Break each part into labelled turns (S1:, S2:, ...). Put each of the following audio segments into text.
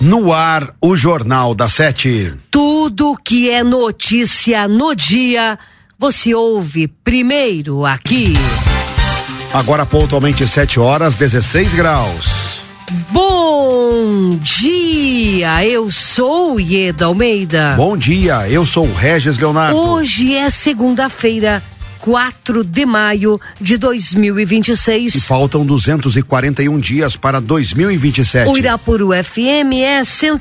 S1: No ar, o Jornal da 7.
S2: Tudo que é notícia no dia, você ouve primeiro aqui.
S1: Agora pontualmente 7 horas, 16 graus.
S2: Bom dia, eu sou Ieda Almeida.
S1: Bom dia, eu sou Regis Leonardo.
S2: Hoje é segunda-feira, 4 de maio de 2026.
S1: E faltam 241 dias para 2027.
S2: O Irapuru FM é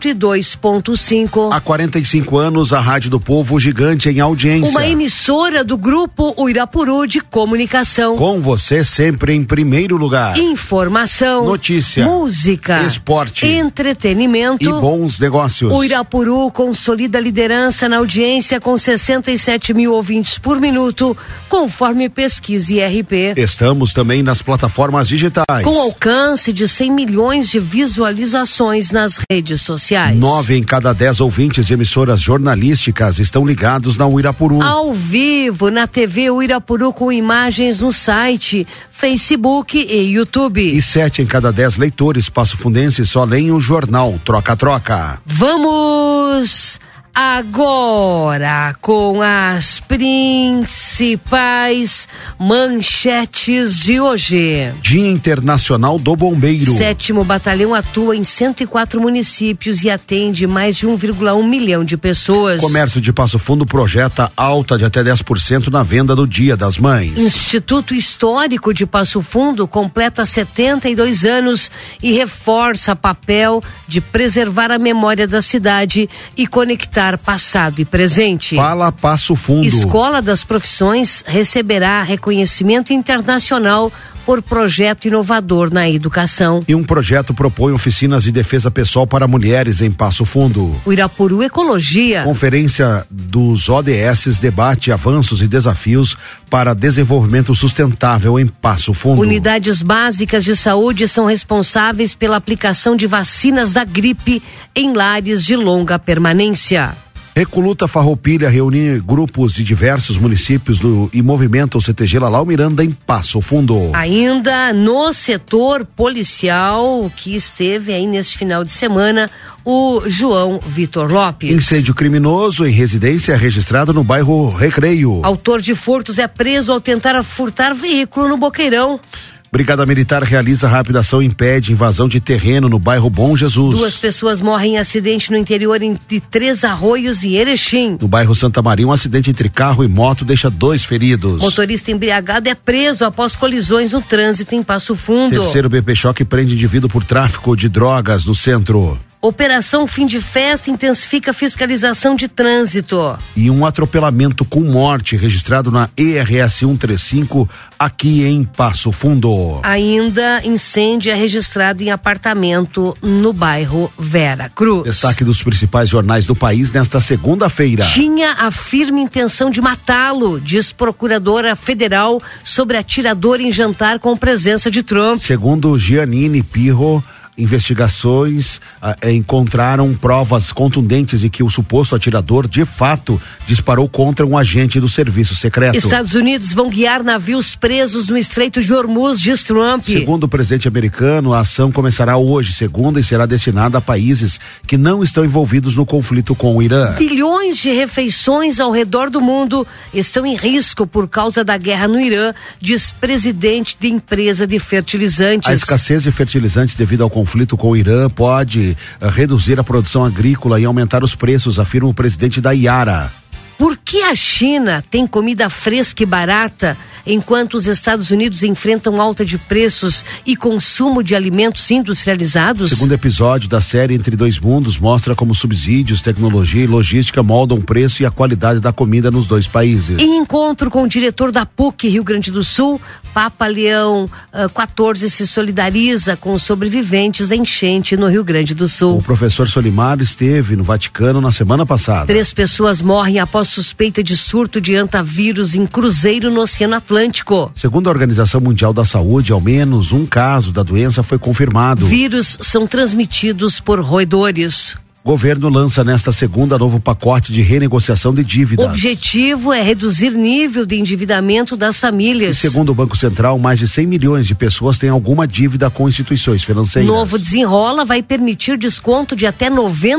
S2: 102.5.
S1: Há 45 anos, a Rádio do Povo, gigante em audiência.
S2: Uma emissora do grupo O Irapuru de Comunicação.
S1: Com você sempre em primeiro lugar.
S2: Informação,
S1: notícia,
S2: música,
S1: esporte,
S2: entretenimento
S1: e bons negócios.
S2: O Irapuru consolida a liderança na audiência com 67 mil ouvintes por minuto, conforme pesquisa IRP.
S1: Estamos também nas plataformas digitais.
S2: Com alcance de 100 milhões de visualizações nas redes sociais.
S1: 9 em cada 10 ouvintes de emissoras jornalísticas estão ligados na Uirapuru.
S2: Ao vivo na TV Uirapuru, com imagens no site, Facebook e YouTube.
S1: E 7 em cada 10 leitores passofundenses só leem o jornal Troca-Troca.
S2: Vamos agora com as principais manchetes de hoje.
S1: Dia Internacional do Bombeiro.
S2: 7º Batalhão atua em 104 municípios e atende mais de 1,1 milhão de pessoas.
S1: Comércio de Passo Fundo projeta alta de até 10% na venda do Dia das Mães.
S2: Instituto Histórico de Passo Fundo completa 72 anos e reforça papel de preservar a memória da cidade e conectar passado e presente.
S1: Fala Passo Fundo.
S2: Escola das Profissões receberá reconhecimento internacional por projeto inovador na educação.
S1: E um projeto propõe oficinas de defesa pessoal para mulheres em Passo Fundo.
S2: O Irapuru Ecologia.
S1: Conferência dos ODS debate avanços e desafios para desenvolvimento sustentável em Passo Fundo.
S2: Unidades básicas de saúde são responsáveis pela aplicação de vacinas da gripe em lares de longa permanência.
S1: Recoluta Farroupilha reúne grupos de diversos municípios e movimenta o CTG Lalau Miranda em Passo Fundo.
S2: Ainda no setor policial, que esteve aí neste final de semana, o João Vitor Lopes.
S1: Incêndio criminoso em residência registrado no bairro Recreio.
S2: Autor de furtos é preso ao tentar furtar veículo no Boqueirão.
S1: Brigada Militar realiza rápida ação e impede invasão de terreno no bairro Bom Jesus.
S2: 2 pessoas morrem em acidente no interior de Três Arroios e Erechim.
S1: No bairro Santa Maria, um acidente entre carro e moto deixa 2 feridos.
S2: Motorista embriagado é preso após colisões no trânsito em Passo Fundo.
S1: 3º BP Choque prende indivíduo por tráfico de drogas no centro.
S2: Operação Fim de Festa intensifica a fiscalização de trânsito.
S1: E um atropelamento com morte registrado na ERS 135 aqui em Passo Fundo.
S2: Ainda incêndio é registrado em apartamento no bairro Vera Cruz.
S1: Destaque dos principais jornais do país nesta segunda-feira.
S2: Tinha a firme intenção de matá-lo, diz procuradora federal sobre atirador em jantar com presença de Trump.
S1: Segundo Giannini Pirro, investigações encontraram provas contundentes de que o suposto atirador de fato disparou contra um agente do serviço secreto.
S2: Estados Unidos vão guiar navios presos no Estreito de Hormuz, diz Trump.
S1: Segundo o presidente americano, a ação começará hoje, segunda, e será destinada a países que não estão envolvidos no conflito com o Irã.
S2: Bilhões de refeições ao redor do mundo estão em risco por causa da guerra no Irã, diz presidente de empresa de fertilizantes.
S1: A escassez de fertilizantes devido ao conflito com o Irã pode reduzir a produção agrícola e aumentar os preços, afirma o presidente da Iara.
S2: Por que a China tem comida fresca e barata, enquanto os Estados Unidos enfrentam alta de preços e consumo de alimentos industrializados?
S1: O segundo episódio da série Entre Dois Mundos mostra como subsídios, tecnologia e logística moldam o preço e a qualidade da comida nos 2 países.
S2: Em encontro com o diretor da PUC Rio Grande do Sul, Papa Leão XIV se solidariza com os sobreviventes da enchente no Rio Grande do Sul.
S1: O professor Solimar esteve no Vaticano na semana passada.
S2: 3 pessoas morrem após suspeita de surto de hantavírus em cruzeiro no Oceano Atlântico.
S1: Segundo a Organização Mundial da Saúde, ao menos um caso da doença foi confirmado.
S2: Vírus são transmitidos por roedores.
S1: Governo lança nesta segunda novo pacote de renegociação de dívidas.
S2: O objetivo é reduzir nível de endividamento das famílias.
S1: E segundo o Banco Central, mais de 100 milhões de pessoas têm alguma dívida com instituições financeiras.
S2: Novo Desenrola vai permitir desconto de até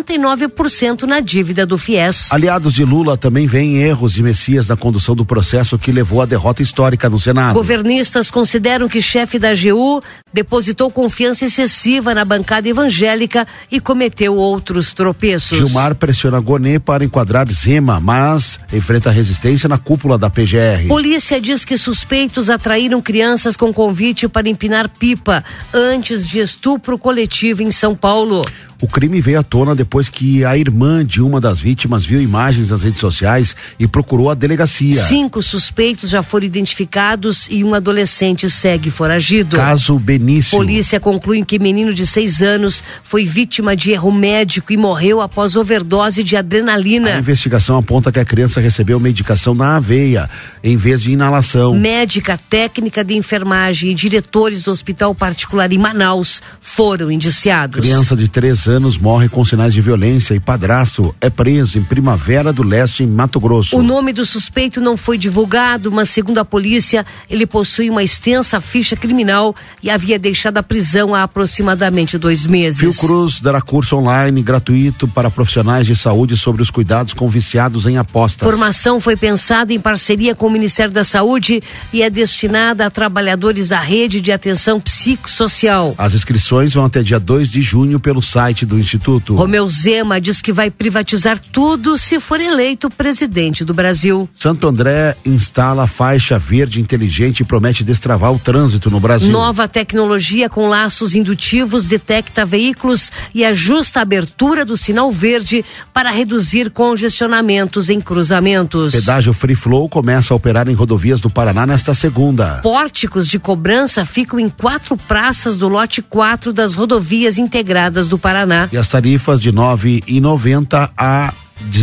S2: 99% na dívida do FIES.
S1: Aliados de Lula também veem erros de Messias na condução do processo que levou à derrota histórica no Senado.
S2: Governistas consideram que chefe da AGU depositou confiança excessiva na bancada evangélica e cometeu outros tropeços.
S1: Gilmar pressiona Gonê para enquadrar Zema, mas enfrenta resistência na cúpula da PGR.
S2: Polícia diz que suspeitos atraíram crianças com convite para empinar pipa antes de estupro coletivo em São Paulo.
S1: O crime veio à tona depois que a irmã de uma das vítimas viu imagens nas redes sociais e procurou a delegacia.
S2: 5 suspeitos já foram identificados e um adolescente segue foragido.
S1: Caso Benício.
S2: Polícia conclui que menino de 6 anos foi vítima de erro médico e morreu após overdose de adrenalina.
S1: A investigação aponta que a criança recebeu medicação na aveia, em vez de inalação.
S2: Médica, técnica de enfermagem e diretores do hospital particular em Manaus foram indiciados.
S1: Criança de 3 anos morre com sinais de violência e padrasto é preso em Primavera do Leste, em Mato Grosso.
S2: O nome do suspeito não foi divulgado, mas segundo a polícia, ele possui uma extensa ficha criminal e havia deixado a prisão há aproximadamente 2 meses.
S1: Fiocruz dará curso online gratuito para profissionais de saúde sobre os cuidados com viciados em apostas.
S2: Formação foi pensada em parceria com o Ministério da Saúde e é destinada a trabalhadores da rede de atenção psicossocial.
S1: As inscrições vão até dia 2 de junho pelo site do Instituto.
S2: Romeu Zema diz que vai privatizar tudo se for eleito presidente do Brasil.
S1: Santo André instala faixa verde inteligente e promete destravar o trânsito no Brasil.
S2: Nova tecnologia com laços indutivos detecta veículos e ajusta a abertura do sinal verde para reduzir congestionamentos em cruzamentos.
S1: Pedágio Free Flow começa a operar em rodovias do Paraná nesta segunda.
S2: Pórticos de cobrança ficam em 4 praças do lote 4 das rodovias integradas do Paraná.
S1: E as tarifas de R$ 9,90 a R$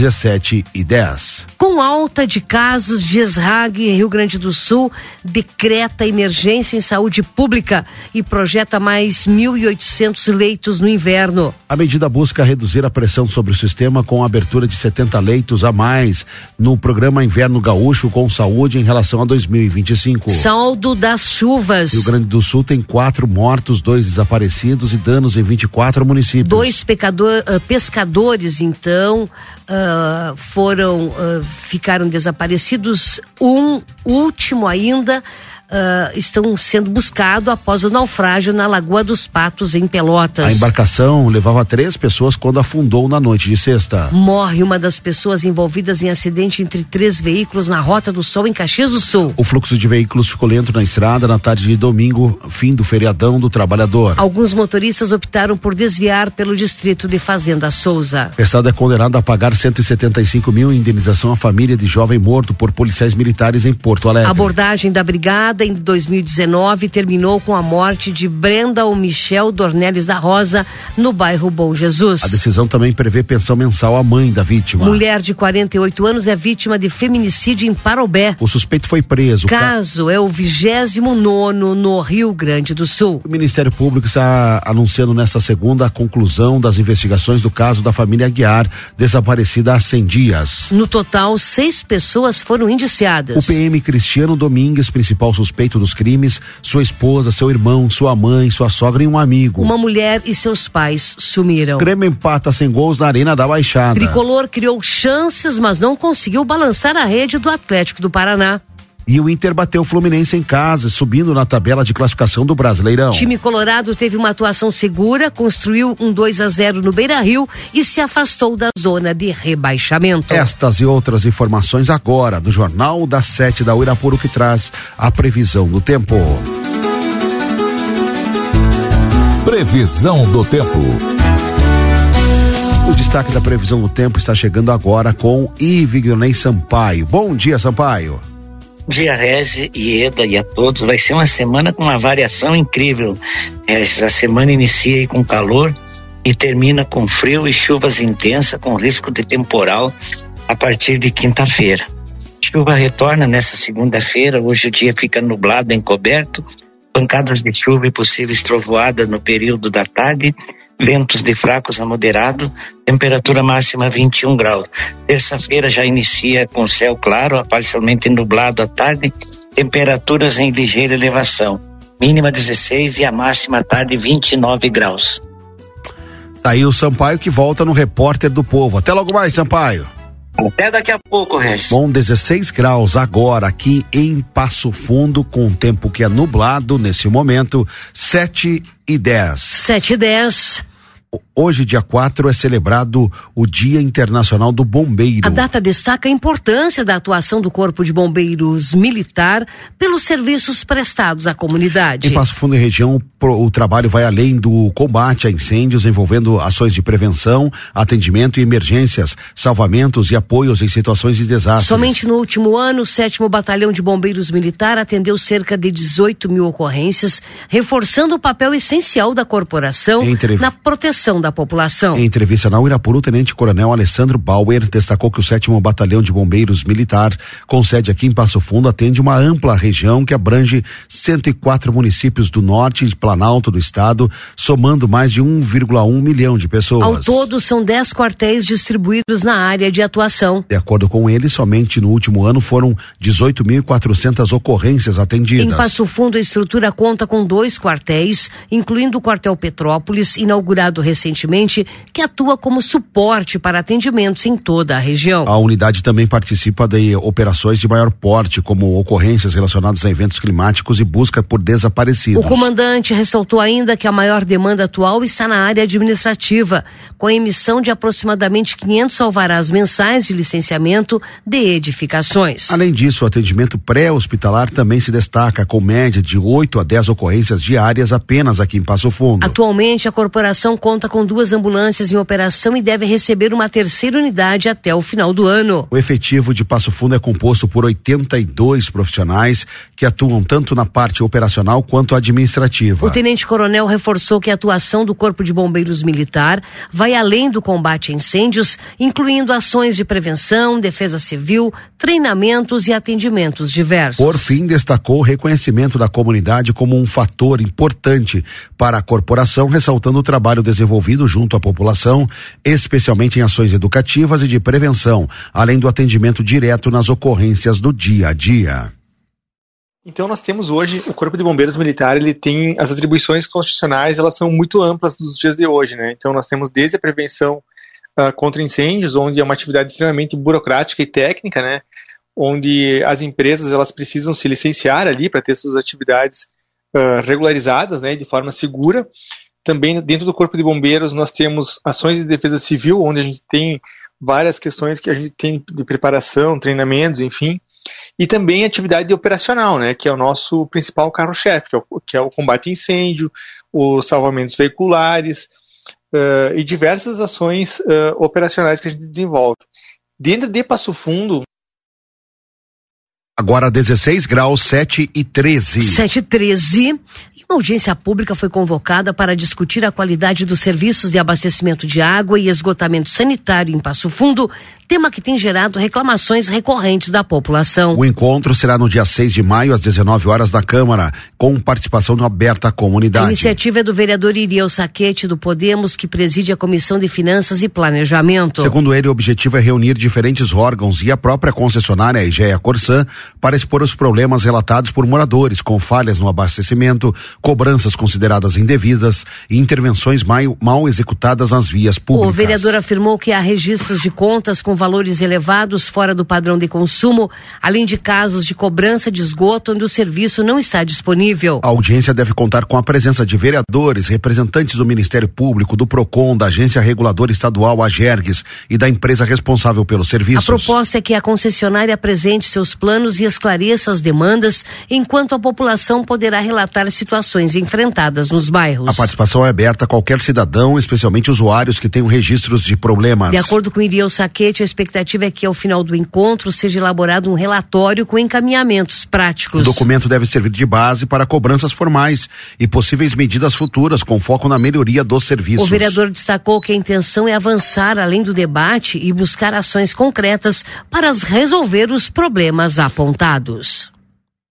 S1: 17,10.
S2: Com alta de casos, GESRAG, Rio Grande do Sul, decreta emergência em saúde pública e projeta mais 1.800 leitos no inverno.
S1: A medida busca reduzir a pressão sobre o sistema com a abertura de 70 leitos a mais no programa Inverno Gaúcho com Saúde em relação a 2025.
S2: Saldo das chuvas.
S1: Rio Grande do Sul tem 4 mortos, 2 desaparecidos e danos em 24 municípios.
S2: 2 pescadores, então, ficaram desaparecidos. Um último ainda estão sendo buscados após o naufrágio na Lagoa dos Patos, em Pelotas.
S1: A embarcação levava 3 pessoas quando afundou na noite de sexta.
S2: Morre uma das pessoas envolvidas em acidente entre 3 veículos na Rota do Sol, em Caxias do Sul.
S1: O fluxo de veículos ficou lento na estrada na tarde de domingo, fim do feriadão do trabalhador.
S2: Alguns motoristas optaram por desviar pelo distrito de Fazenda Souza.
S1: O Estado é condenado a pagar 175 mil em indenização à família de jovem morto por policiais militares em Porto Alegre.
S2: A abordagem da brigada em 2019 terminou com a morte de Brenda ou Michel Dornelles da Rosa, no bairro Bom Jesus.
S1: A decisão também prevê pensão mensal à mãe da vítima.
S2: Mulher de 48 anos é vítima de feminicídio em Parobé.
S1: O suspeito foi preso.
S2: Caso é o 29º no Rio Grande do Sul.
S1: O Ministério Público está anunciando nesta segunda a conclusão das investigações do caso da família Aguiar, desaparecida há 100 dias.
S2: No total, 6 pessoas foram indiciadas.
S1: O PM Cristiano Domingues, principal suspeito dos crimes, sua esposa, seu irmão, sua mãe, sua sogra e um amigo.
S2: Uma mulher e seus pais sumiram.
S1: Grêmio empata sem gols na Arena da Baixada.
S2: Tricolor criou chances, mas não conseguiu balançar a rede do Atlético do Paraná.
S1: E o Inter bateu o Fluminense em casa, subindo na tabela de classificação do Brasileirão.
S2: O time colorado teve uma atuação segura, construiu um 2-0 no Beira-Rio e se afastou da zona de rebaixamento.
S1: Estas e outras informações agora do Jornal das 7 da Uirapuru, que traz a previsão do tempo.
S3: Previsão do tempo.
S1: O destaque da previsão do tempo está chegando agora com Ivigney Sampaio. Bom dia, Sampaio.
S4: Bom dia, Reze e Eda e a todos. Vai ser uma semana com uma variação incrível. Essa semana inicia aí com calor e termina com frio e chuvas intensas com risco de temporal a partir de quinta-feira. Chuva retorna nessa segunda-feira. Hoje o dia fica nublado, encoberto. Pancadas de chuva e possíveis trovoadas no período da tarde. ventos de fracos a moderado, temperatura máxima 21 graus. Terça-feira já inicia com céu claro, parcialmente nublado à tarde, temperaturas em ligeira elevação, mínima 16 e a máxima à tarde 29 graus.
S1: Tá aí o Sampaio que volta no Repórter do Povo. Até logo mais, Sampaio.
S4: Até daqui a pouco, Regis.
S1: Bom, 16 graus agora aqui em Passo Fundo, com um tempo que é nublado nesse momento, 7:10.
S2: 7:10.
S1: Hoje, dia 4, é celebrado o Dia Internacional do Bombeiro.
S2: A data destaca a importância da atuação do Corpo de Bombeiros Militar pelos serviços prestados à comunidade.
S1: Em Passo Fundo e região, o trabalho vai além do combate a incêndios, envolvendo ações de prevenção, atendimento e emergências, salvamentos e apoios em situações de desastres.
S2: Somente no último ano, o 7º Batalhão de Bombeiros Militar atendeu cerca de 18 mil ocorrências, reforçando o papel essencial da corporação na proteção da população.
S1: Em entrevista na Uirapuru, o Tenente-Coronel Alessandro Bauer destacou que o 7º Batalhão de Bombeiros Militar, com sede aqui em Passo Fundo, atende uma ampla região que abrange 104 municípios do norte e Planalto do estado, somando mais de 1,1 milhão de pessoas.
S2: Ao todo, são 10 quartéis distribuídos na área de atuação.
S1: De acordo com ele, somente no último ano foram 18.400 ocorrências atendidas.
S2: Em Passo Fundo, a estrutura conta com 2 quartéis, incluindo o quartel Petrópolis, inaugurado recentemente, que atua como suporte para atendimentos em toda a região.
S1: A unidade também participa de operações de maior porte, como ocorrências relacionadas a eventos climáticos e busca por desaparecidos.
S2: O comandante ressaltou ainda que a maior demanda atual está na área administrativa, com a emissão de aproximadamente 500 alvarás mensais de licenciamento de edificações.
S1: Além disso, o atendimento pré-hospitalar também se destaca, com média de 8 a 10 ocorrências diárias apenas aqui em Passo Fundo.
S2: Atualmente, a corporação conta com 2 ambulâncias em operação e deve receber uma 3ª unidade até o final do ano.
S1: O efetivo de Passo Fundo é composto por 82 profissionais que atuam tanto na parte operacional quanto administrativa.
S2: O tenente-coronel reforçou que a atuação do Corpo de Bombeiros Militar vai além do combate a incêndios, incluindo ações de prevenção, defesa civil, treinamentos e atendimentos diversos.
S1: Por fim, destacou o reconhecimento da comunidade como um fator importante para a corporação, ressaltando o trabalho desenvolvido junto à população, especialmente em ações educativas e de prevenção, além do atendimento direto nas ocorrências do dia a dia.
S3: Então nós temos hoje, o Corpo de Bombeiros Militar, ele tem as atribuições constitucionais, elas são muito amplas nos dias de hoje, né? Então nós temos desde a prevenção contra incêndios, onde é uma atividade extremamente burocrática e técnica, né? Onde as empresas, elas precisam se licenciar ali para ter suas atividades regularizadas, né? De forma segura. Também dentro do Corpo de Bombeiros nós temos ações de defesa civil, onde a gente tem várias questões que a gente tem de preparação, treinamentos, enfim. E também atividade operacional, né, que é o nosso principal carro-chefe, que é o combate a incêndio, os salvamentos veiculares e diversas ações operacionais que a gente desenvolve. Dentro de Passo Fundo...
S1: Agora 16 graus, 7:13.
S2: 7:13. Uma audiência pública foi convocada para discutir a qualidade dos serviços de abastecimento de água e esgotamento sanitário em Passo Fundo, tema que tem gerado reclamações recorrentes da população.
S1: O encontro será no dia 6 de maio, às 19 horas, na Câmara, com participação aberta à comunidade.
S2: A iniciativa é do vereador Iriel Saquete, do Podemos, que preside a Comissão de Finanças e Planejamento.
S1: Segundo ele, o objetivo é reunir diferentes órgãos e a própria concessionária, a Egea Corsã, para expor os problemas relatados por moradores, com falhas no abastecimento, cobranças consideradas indevidas e intervenções mal executadas nas vias públicas.
S2: O vereador afirmou que há registros de contas com valores elevados fora do padrão de consumo, além de casos de cobrança de esgoto onde o serviço não está disponível.
S1: A audiência deve contar com a presença de vereadores, representantes do Ministério Público, do PROCON, da Agência Reguladora Estadual Agergues e da empresa responsável pelos serviços.
S2: A proposta é que a concessionária apresente seus planos e esclareça as demandas, enquanto a população poderá relatar situações enfrentadas nos bairros.
S1: A participação é aberta a qualquer cidadão, especialmente usuários que tenham registros de problemas.
S2: De acordo com Iriel Saquete, a expectativa é que ao final do encontro seja elaborado um relatório com encaminhamentos práticos.
S1: O documento deve servir de base para cobranças formais e possíveis medidas futuras com foco na melhoria dos serviços.
S2: O vereador destacou que a intenção é avançar além do debate e buscar ações concretas para resolver os problemas apontados.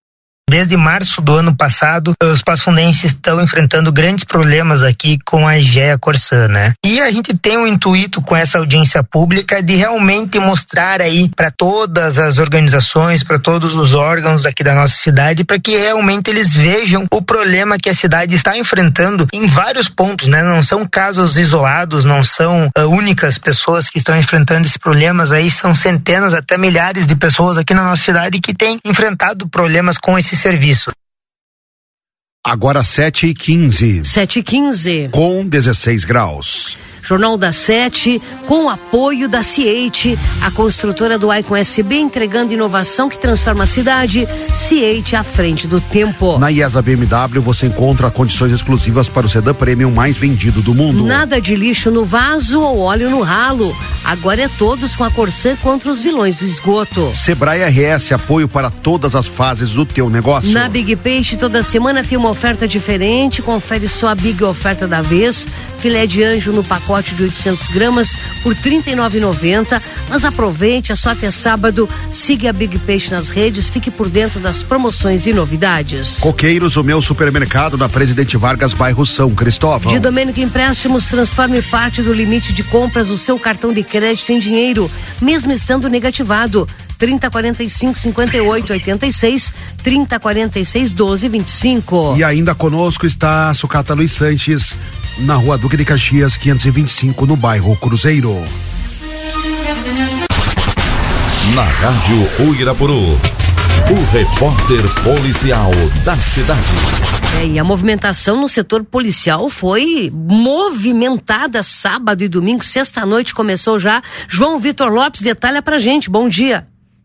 S5: Desde março do ano passado, os passafundenses estão enfrentando grandes problemas aqui com a Egea Corsã, né? E a gente tem um intuito com essa audiência pública de realmente mostrar aí para todas as organizações, para todos os órgãos aqui da nossa cidade, para que realmente eles vejam o problema que a cidade está enfrentando em vários pontos, né? Não são casos isolados, não são únicas pessoas que estão enfrentando esses problemas, aí são centenas até milhares de pessoas aqui na nossa cidade que têm enfrentado problemas com esse serviço.
S1: Agora 7h15.
S2: 7h15.
S1: Com 16 graus.
S2: Jornal da 7, com o apoio da Ciate, a construtora do Icon SB, entregando inovação que transforma a cidade. Ciate à frente do tempo.
S1: Na IESA BMW você encontra condições exclusivas para o sedã premium mais vendido do mundo.
S2: Nada de lixo no vaso ou óleo no ralo. Agora é todos com a Corsã contra os vilões do esgoto.
S1: Sebrae RS, apoio para todas as fases do teu negócio.
S2: Na Big Peixe toda semana tem uma oferta diferente. Confere só a Big Oferta da vez. Filé de anjo no pacote de 800 gramas por R$ 39,90. Mas aproveite, é só até sábado. Siga a Big Peixe nas redes, fique por dentro das promoções e novidades.
S1: Coqueiros, o meu supermercado na Presidente Vargas, bairro São Cristóvão.
S2: De Domênico Empréstimos, transforme parte do limite de compras do seu cartão de crédito em dinheiro, mesmo estando negativado. 3045-5886, 3046-1225.
S1: E ainda conosco está a Sucata Luiz Sanches, na Rua Duque de Caxias, 525, no bairro Cruzeiro.
S6: Na Rádio Uirapuru, o repórter policial da cidade.
S2: E a movimentação no setor policial foi movimentada sábado e domingo, sexta-noite começou já. João Vitor Lopes detalha pra gente, bom dia.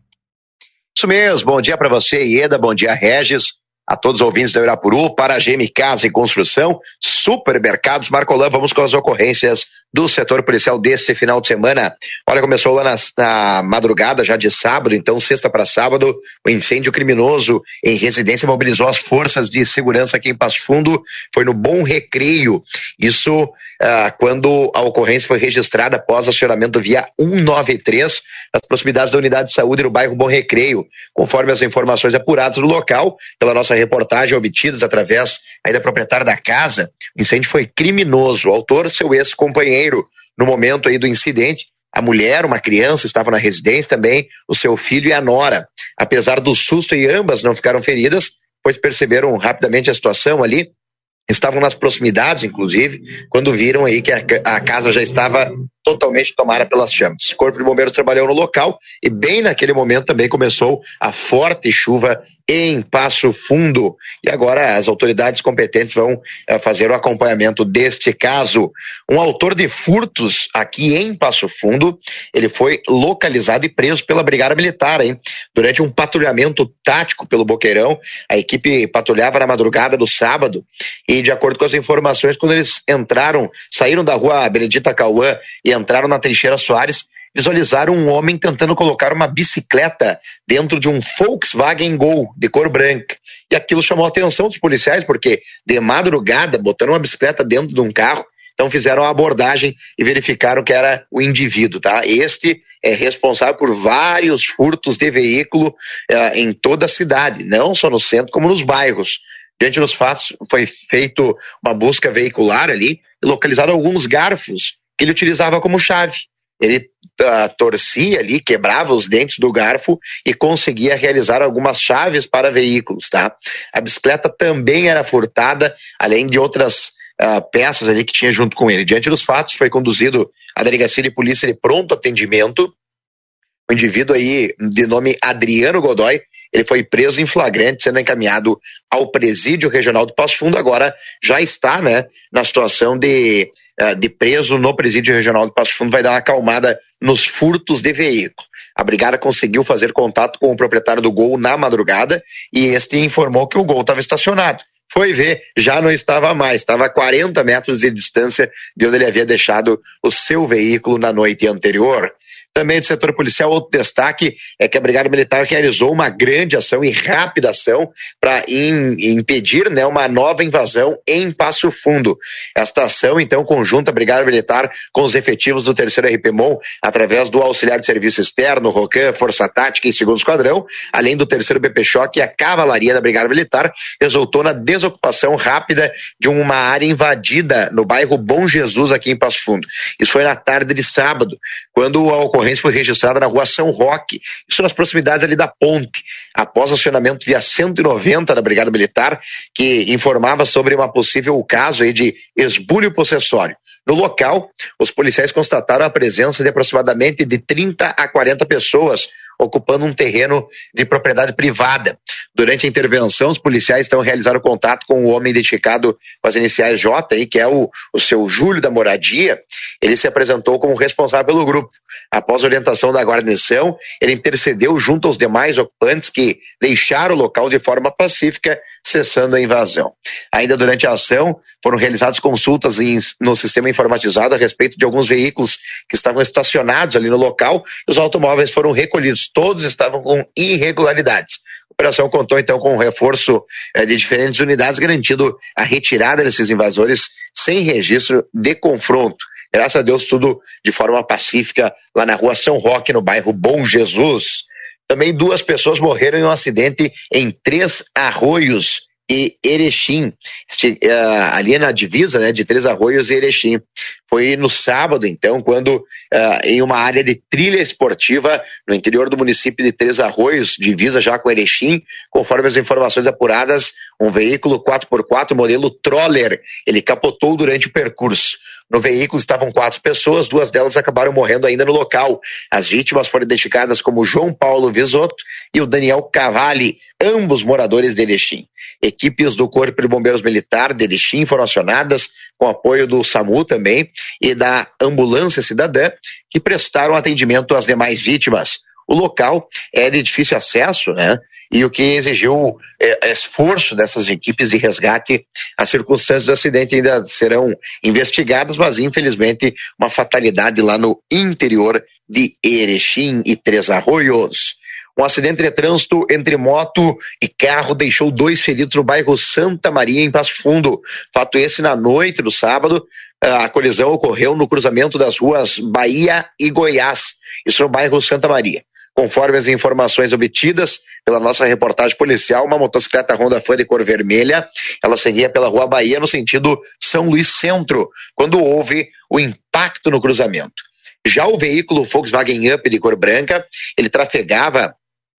S7: Isso mesmo, bom dia para você, Ieda, bom dia, Regis, a todos os ouvintes da Uirapuru, para a GM Casa e Construção, Supermercados Marcolã. Vamos com as ocorrências do setor policial deste final de semana. Olha, começou lá na madrugada já de sábado, então sexta para sábado, o incêndio criminoso em residência mobilizou as forças de segurança aqui em Passo Fundo, foi no Bom Recreio, isso quando a ocorrência foi registrada após acionamento via 193, nas proximidades da unidade de saúde no bairro Bom Recreio, conforme as informações apuradas no local, pela nossa reportagem obtidas através aí da proprietária da casa, o incêndio foi criminoso, o autor, seu ex-companheiro. No momento aí do incidente, a mulher, uma criança, estava na residência também, o seu filho e a nora. Apesar do susto, e ambas não ficaram feridas, pois perceberam rapidamente a situação ali, estavam nas proximidades, inclusive, quando viram aí que a casa já estava totalmente tomada pelas chamas. O Corpo de Bombeiros trabalhou no local e bem naquele momento também começou a forte chuva em Passo Fundo. E agora as autoridades competentes vão fazer o acompanhamento deste caso. Um autor de furtos aqui em Passo Fundo, ele foi localizado e preso pela Brigada Militar, hein? Durante um patrulhamento tático pelo Boqueirão, a equipe patrulhava na madrugada do sábado e, de acordo com as informações, quando eles saíram da rua Benedita Cauã e entraram na Teixeira Soares, visualizaram um homem tentando colocar uma bicicleta dentro de um Volkswagen Gol de cor branca. E aquilo chamou a atenção dos policiais, porque de madrugada, botando uma bicicleta dentro de um carro, então fizeram a abordagem e verificaram que era o indivíduo, tá? Este é responsável por vários furtos de veículo em toda a cidade, não só no centro como nos bairros. Diante dos fatos, foi feito uma busca veicular ali e localizaram alguns garfos que ele utilizava como chave. Ele torcia ali, quebrava os dentes do garfo e conseguia realizar algumas chaves para veículos, tá? A bicicleta também era furtada, além de outras peças ali que tinha junto com ele. Diante dos fatos, foi conduzido à delegacia de polícia de pronto atendimento. O indivíduo aí, de nome Adriano Godoy, ele foi preso em flagrante, sendo encaminhado ao presídio regional do Passo Fundo. Agora já está, né, na situação de preso no presídio regional do Passo Fundo, vai dar uma acalmada nos furtos de veículo. A brigada conseguiu fazer contato com o proprietário do Gol na madrugada e este informou que o Gol estava estacionado. Foi ver, já não estava mais, estava a 40 metros de distância de onde ele havia deixado o seu veículo na noite anterior. Também do setor policial, outro destaque é que a Brigada Militar realizou uma grande ação e rápida ação para impedir, né, uma nova invasão em Passo Fundo. Esta ação, então, conjunta a Brigada Militar com os efetivos do 3º RPMON, através do Auxiliar de Serviço Externo, Rocan, Força Tática e 2º Esquadrão, além do 3º BP Choque e a Cavalaria da Brigada Militar, resultou na desocupação rápida de uma área invadida no bairro Bom Jesus, aqui em Passo Fundo. Isso foi na tarde de sábado, quando a ocorrência foi registrada na rua São Roque, isso nas proximidades ali da ponte, após acionamento via 190 da Brigada Militar, que informava sobre uma possível caso aí de esbulho possessório. No local, os policiais constataram a presença de aproximadamente de 30 a 40 pessoas ocupando um terreno de propriedade privada. Durante a intervenção, os policiais então realizaram contato com o homem identificado com as iniciais J, aí, que é o seu Júlio da Moradia. Ele se apresentou como responsável pelo grupo. Após a orientação da guarnição, ele intercedeu junto aos demais ocupantes que deixaram o local de forma pacífica, cessando a invasão. Ainda durante a ação, foram realizadas consultas no sistema informatizado a respeito de alguns veículos que estavam estacionados ali no local, e os automóveis foram recolhidos. Todos estavam com irregularidades. A operação contou então com um reforço de diferentes unidades, garantindo a retirada desses invasores sem registro de confronto. Graças a Deus, tudo de forma pacífica lá na rua São Roque, no bairro Bom Jesus. Também 2 pessoas morreram em um acidente em Três Arroios e Erechim, ali na divisa, né, de Três Arroios e Erechim. Foi no sábado, então, quando em uma área de trilha esportiva no interior do município de Três Arroios, divisa já com Erechim, conforme as informações apuradas, um veículo 4x4 modelo Troller, ele capotou durante o percurso. No veículo estavam 4 pessoas, 2 delas acabaram morrendo ainda no local. As vítimas foram identificadas como João Paulo Visotto e o Daniel Cavalli, ambos moradores de Erechim. Equipes do Corpo de Bombeiros Militar de Erechim foram acionadas, com apoio do SAMU também e da Ambulância Cidadã, que prestaram atendimento às demais vítimas. O local é de difícil acesso, né? E o que exigiu esforço dessas equipes de resgate. As circunstâncias do acidente ainda serão investigadas, mas infelizmente uma fatalidade lá no interior de Erechim e Três Arroios. Um acidente de trânsito entre moto e carro deixou 2 feridos no bairro Santa Maria, em Passo Fundo. Fato esse na noite do sábado. A colisão ocorreu no cruzamento das ruas Bahia e Goiás, isso no bairro Santa Maria. Conforme as informações obtidas pela nossa reportagem policial, uma motocicleta Honda Fan de cor vermelha, ela seguia pela rua Bahia no sentido São Luís Centro, quando houve o impacto no cruzamento. Já o veículo Volkswagen Up de cor branca, ele trafegava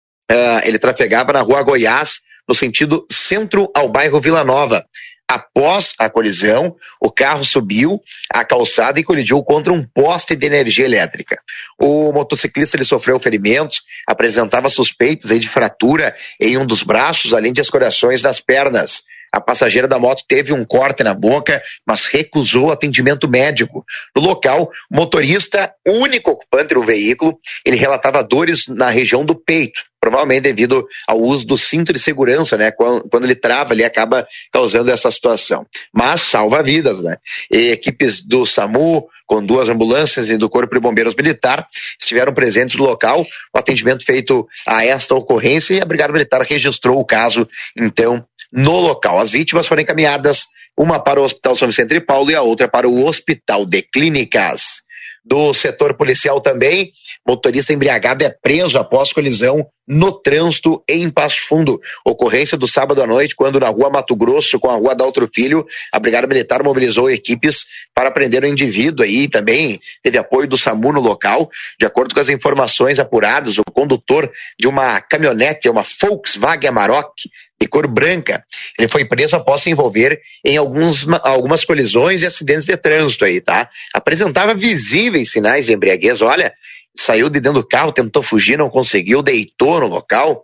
S7: na rua Goiás, no sentido centro ao bairro Vila Nova. Após a colisão, o carro subiu a calçada e colidiu contra um poste de energia elétrica. O motociclista ele sofreu ferimentos, apresentava suspeitas aí de fratura em um dos braços, além de escoriações nas pernas. A passageira da moto teve um corte na boca, mas recusou atendimento médico. No local, o motorista, único ocupante do veículo, ele relatava dores na região do peito, provavelmente devido ao uso do cinto de segurança, né? Quando ele trava, ele acaba causando essa situação. Mas salva vidas, né? E equipes do SAMU, com 2 ambulâncias e do Corpo de Bombeiros Militar, estiveram presentes no local. O atendimento feito a esta ocorrência, e a Brigada Militar registrou o caso, então, no local. As vítimas foram encaminhadas, uma para o Hospital São Vicente de Paulo e a outra para o Hospital de Clínicas. Do setor policial também, motorista embriagado é preso após colisão no trânsito em Passo Fundo. Ocorrência do sábado à noite, quando na rua Mato Grosso com a rua Daltro Filho, a Brigada Militar mobilizou equipes para prender o indivíduo aí, também teve apoio do SAMU no local. De acordo com as informações apuradas, o condutor de uma caminhonete, uma Volkswagen Amarok, de cor branca, ele foi preso após se envolver em algumas colisões e acidentes de trânsito aí, tá? Apresentava visíveis sinais de embriaguez, olha, saiu de dentro do carro, tentou fugir, não conseguiu, deitou no local,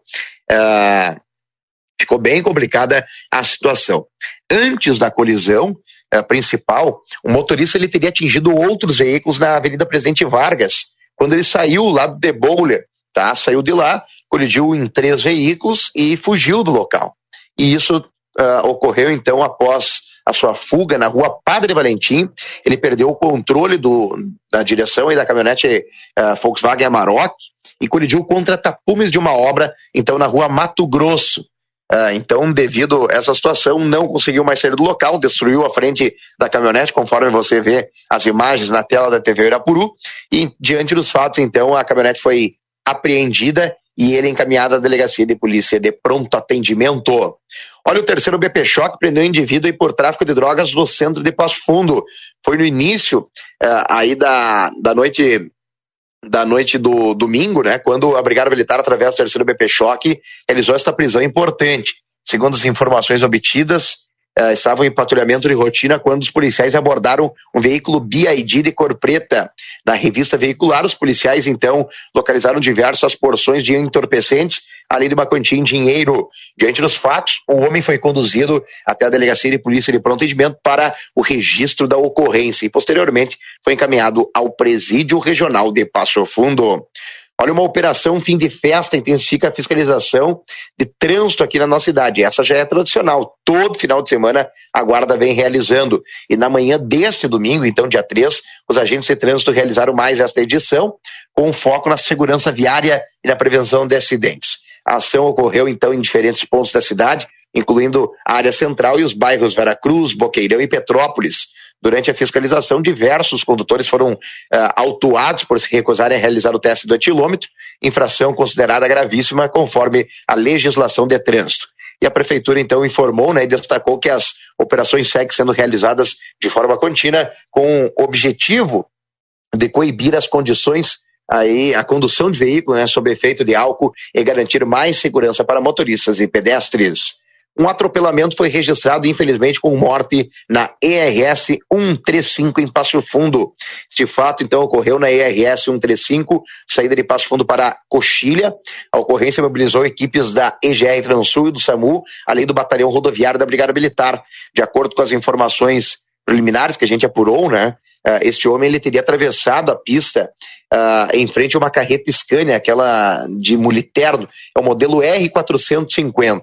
S7: ficou bem complicada a situação. Antes da colisão principal, o motorista ele teria atingido outros veículos na Avenida Presidente Vargas, quando ele saiu lá do The Bowler, tá? Saiu de lá, colidiu em 3 veículos e fugiu do local. E isso ocorreu então após a sua fuga na rua Padre Valentim. Ele perdeu o controle da direção aí da caminhonete Volkswagen Amarok e colidiu contra tapumes de uma obra, então na rua Mato Grosso. Então, devido a essa situação, não conseguiu mais sair do local, destruiu a frente da caminhonete, conforme você vê as imagens na tela da TV Irapuru, e diante dos fatos, então, a caminhonete foi apreendida e ele encaminhado à delegacia de polícia de pronto atendimento. Olha, o terceiro BP Choque prendeu um indivíduo aí por tráfico de drogas no centro de Passo Fundo. Foi no início aí da noite do domingo, né, quando a Brigada Militar, através do terceiro BP Choque, realizou esta prisão importante. Segundo as informações obtidas, estavam em patrulhamento de rotina quando os policiais abordaram um veículo BID de cor preta. Na revista veicular, os policiais, então, localizaram diversas porções de entorpecentes, além de uma quantia em dinheiro. Diante dos fatos, o homem foi conduzido até a delegacia de polícia de pronto atendimento para o registro da ocorrência e, posteriormente, foi encaminhado ao presídio regional de Passo Fundo. Olha, uma operação fim de festa intensifica a fiscalização de trânsito aqui na nossa cidade. Essa já é tradicional. Todo final de semana a guarda vem realizando. E na manhã deste domingo, então dia 3, os agentes de trânsito realizaram mais esta edição, com foco na segurança viária e na prevenção de acidentes. A ação ocorreu então em diferentes pontos da cidade, incluindo a área central e os bairros Veracruz, Boqueirão e Petrópolis. Durante a fiscalização, diversos condutores foram autuados por se recusarem a realizar o teste do etilômetro, infração considerada gravíssima conforme a legislação de trânsito. E a Prefeitura, então, informou, né, e destacou que as operações seguem sendo realizadas de forma contínua com o objetivo de coibir as condições, a condução de veículo, né, sob efeito de álcool e garantir mais segurança para motoristas e pedestres. Um atropelamento foi registrado, infelizmente, com morte na ERS 135 em Passo Fundo. Este fato, então, ocorreu na ERS 135, saída de Passo Fundo para Coxilha. A ocorrência mobilizou equipes da EGR Transul e do SAMU, além do batalhão rodoviário da Brigada Militar. De acordo com as informações preliminares que a gente apurou, né, este homem ele teria atravessado a pista em frente a uma carreta Scania, aquela de Muliterno, é o modelo R450.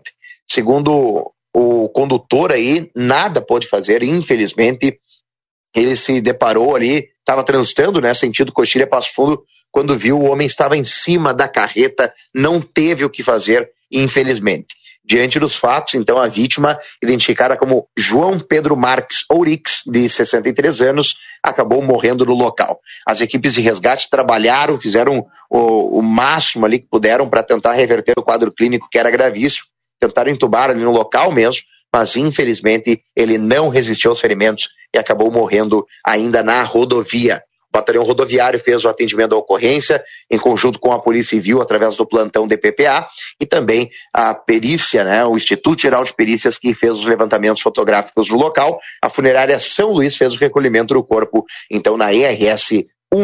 S7: Segundo o condutor aí, nada pôde fazer, infelizmente. Ele se deparou ali, estava transitando, né, sentido Coxilha Passo Fundo, quando viu o homem estava em cima da carreta, não teve o que fazer, infelizmente. Diante dos fatos, então, a vítima, identificada como João Pedro Marques Ourix, de 63 anos, acabou morrendo no local. As equipes de resgate trabalharam, fizeram o máximo ali que puderam para tentar reverter o quadro clínico, que era gravíssimo. Tentaram entubar ali no local mesmo, mas infelizmente ele não resistiu aos ferimentos e acabou morrendo ainda na rodovia. O batalhão rodoviário fez o atendimento à ocorrência em conjunto com a Polícia Civil através do plantão DPPA e também a perícia, né, o Instituto Geral de Perícias, que fez os levantamentos fotográficos no local. A funerária São Luís fez o recolhimento do corpo, então, na ERS